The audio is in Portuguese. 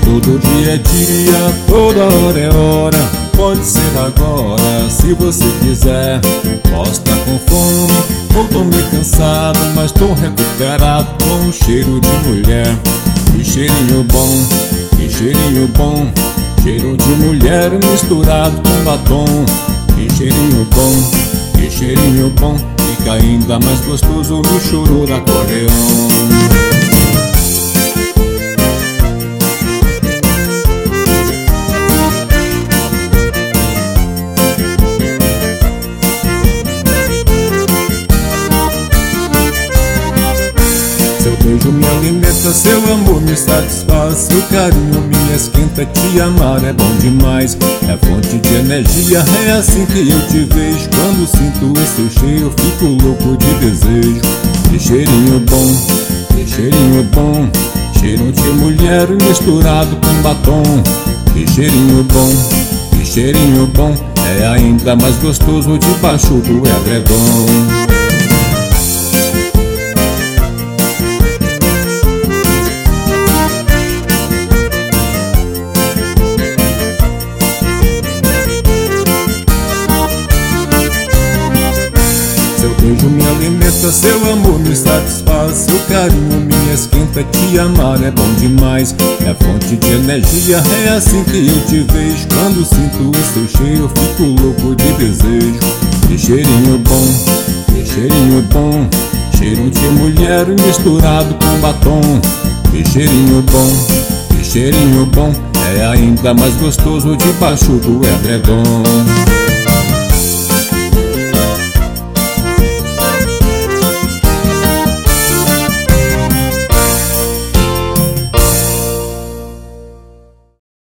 Todo dia é dia, toda hora é hora. Pode ser agora, se você quiser. Posso estar com fome, ou tô meio cansado, mas tô recuperado com um cheiro de mulher. Que cheirinho bom, que cheirinho bom. Cheiro de mulher misturado com batom. Que cheirinho bom, que cheirinho bom. Fica ainda mais gostoso no choro do acordeão. Seu beijo me alimenta, seu amor me satisfaz. Seu carinho me esquenta, te amar é bom demais. É fonte de energia, é assim que eu te vejo. Quando sinto o seu cheiro, fico louco de desejo. Que cheirinho bom, que cheirinho bom. Cheiro de mulher misturado com batom. Que cheirinho bom, que cheirinho bom. É ainda mais gostoso debaixo do edredom. Seu beijo me alimenta, seu amor me satisfaz. Seu carinho me esquenta, te amar é bom demais. É fonte de energia, é assim que eu te vejo. Quando sinto o seu cheiro, fico louco de desejo. Que cheirinho bom, que cheirinho bom. Cheiro de mulher misturado com batom. Que cheirinho bom, que cheirinho bom. É ainda mais gostoso debaixo do edredom.